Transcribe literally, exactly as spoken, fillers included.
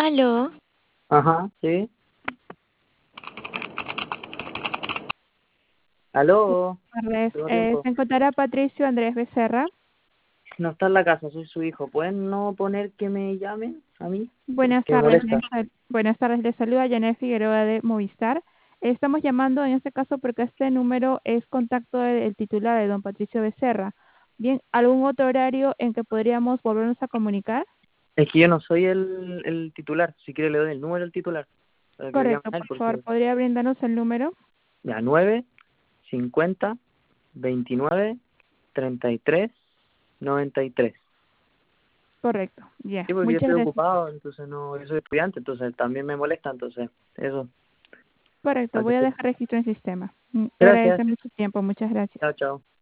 Aló, Ajá, sí. Aló, Tardes. tengo Eh, tiempo. se encontrará Patricio Andrés Becerra. No está en la casa, soy su hijo. ¿Pueden no poner que me llamen a mí? Buenas Porque tardes, molesta. les sal- buenas tardes. Les saluda Janet Figueroa de Movistar. Estamos llamando en este caso porque este número es contacto del el titular de don Patricio Becerra. Bien, ¿algún otro horario en que podríamos volvernos a comunicar? Es que yo no soy el, el titular. Si quiere le doy el número del titular. Para que le llamen Correcto, a él, por favor, porque... ¿podría brindarnos el número? Ya, nueve, cincuenta, veintinueve, treinta y tres, noventa y tres. Correcto, ya. Sí, porque yo Muchas estoy gracias. ocupado, entonces no... Yo soy estudiante, entonces también me molesta, entonces... Eso. Correcto, Para voy a que- dejar registro en sistema. Mm, Le Gracias. agradecemos su tiempo. Muchas gracias. Chao, chao.